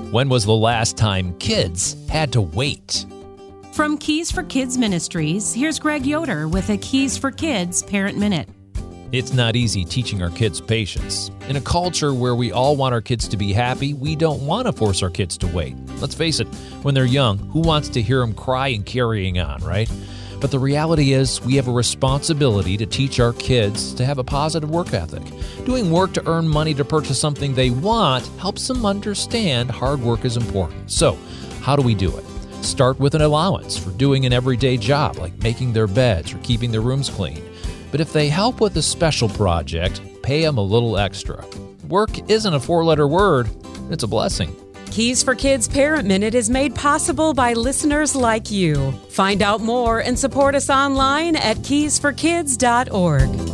When was the last time kids had to wait? From Keys for Kids Ministries, here's Greg Yoder with a Keys for Kids Parent Minute. It's not easy teaching our kids patience. In a culture where we all want our kids to be happy, we don't want to force our kids to wait. Let's face it, when they're young, who wants to hear them cry and carrying on, right? But the reality is we have a responsibility to teach our kids to have a positive work ethic. Doing work to earn money to purchase something they want helps them understand hard work is important. So, how do we do it? Start with an allowance for doing an everyday job like making their beds or keeping their rooms clean. But if they help with a special project, pay them a little extra. Work isn't a four-letter word, it's a blessing. Keys for Kids Parent Minute is made possible by listeners like you. Find out more and support us online at keysforkids.org.